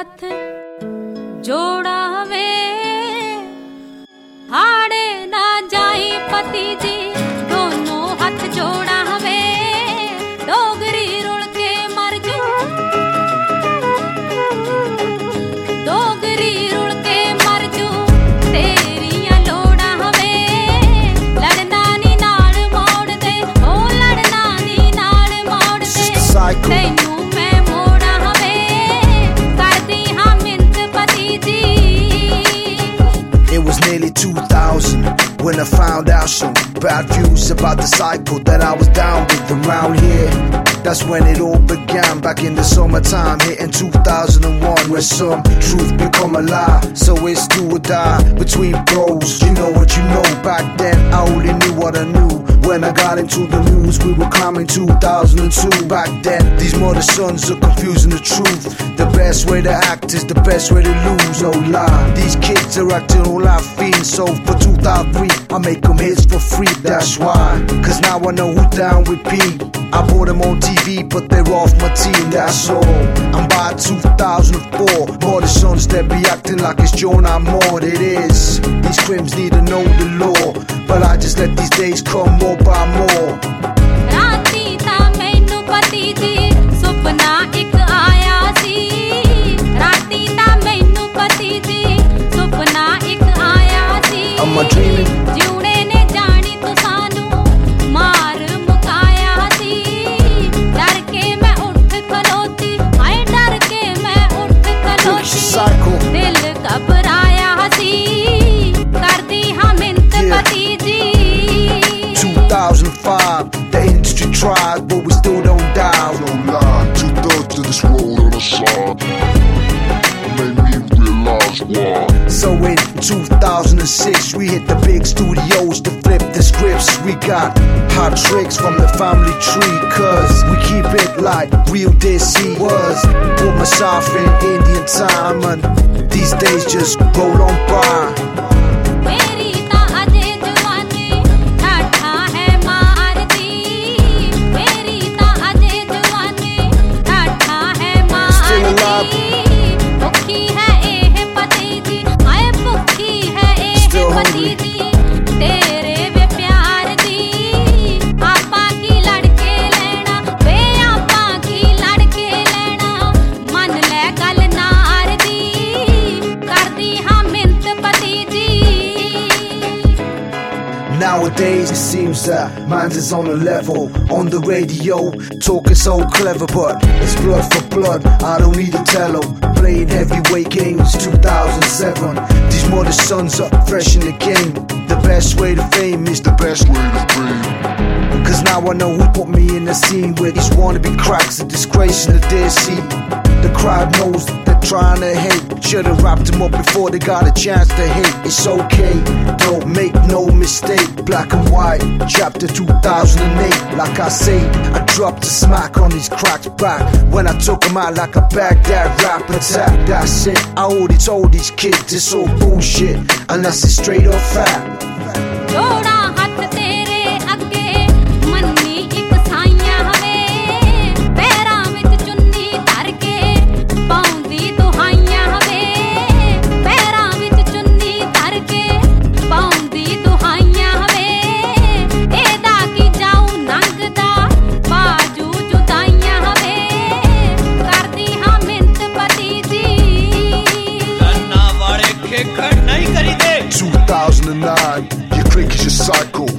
हथ जोड़ा वे हाड़े ना जाई पति जी दोनों हाथ जोड़ा वे डोगरी रुल के मर जू डोगरी रुल के मर जू तेरिया लोड़ा वे लड़ना नी नाल मोड़ दे ओ लड़ना नी नाल मोड़ दे तैनू मैं मोड़ा वे करदी हां मिंत पति जी. It was nearly 2000 when I found out some bad views about the cycle that I was down with around here. That's when it all began, back in the summertime, hitting 2001, where some truth become a lie. So it's do or die between bros. You know what you know. Back then I only knew what I knew. When I got into the news, we were climbing 2002. Back then, these mother sons are confusing the truth. The best way to act is the best way to lose, no lie. These kids are acting all out fiends. So for 2003, I make them hits for free, that's why. Cause now I know who's down with P. I bought them on TV, but they're off my team, that's all. I'm by 2004, mother sons that be acting like it's Jonah Moore. It is, these crims need to know the law, but I just let these days come more by more. राती ता मैनू पति जी सुपना एक आया सी राती ता मैनू पति जी सुपना एक आया सी Am I dreaming? जिउणे ने जानी तो सानू मार मुकाया सी डर के मैं उठ खलोती हाय डर के मैं उठ खलोती दिल घबराया सी करदी हां मिंत पति जी. 2005, the industry tried, but we still don't die. No lie, 2/3 of this road on the side made me realize why. So in 2006, we hit the big studios to flip the scripts. We got hot tricks from the family tree, cause we keep it like real Desi was. Put myself in Indian time, and these days just roll on by. मेरी ता अजे जवानी ठाठा है मारती मेरी ता अजे जवानी ठाठा है मारती भुखी है एह पति जी आए भुखी है एह पति जी तेरे वे प्यार दी आपा की लड़के लेना वे आपा की लड़के लेना मन ले गल नार दी कर दी हां मिंत पति जी. Nowadays it seems that man's is on a level. On the radio, talking so clever, but it's blood for blood, I don't need to tell 'em. Playing heavyweight games 2007. These mother sons are fresh in the game. The best way to fame is the best way to fame. Cause now I know who put me in the scene where these wannabe cracks are disgracing the dead sea. The crowd knows they're trying to hate. Should've wrapped them up before they got a chance to hate. It's okay, don't make no mistake. Black and white, chapter 2008. Like I say, I dropped a smack on these cracks back when I took them out like a Baghdad rap attack. That's it, I already told these kids it's all bullshit, and that's a straight up fact. जोड़ा हाथ तेरे अगे मन्नी एक साइयां हवे पैरां विच चुन्नी धर के पाउंदी दुहाइयां हवे पैरां विच चुन्नी धर के पाउंदी दुहाइयां हवे एदा की जाऊ नंगदा बाजू जुदाइयां हवे करदी हां मिंत पति जी. गन्ना वाले खेखड़ नहीं करी दे 2009, your click is your cycle.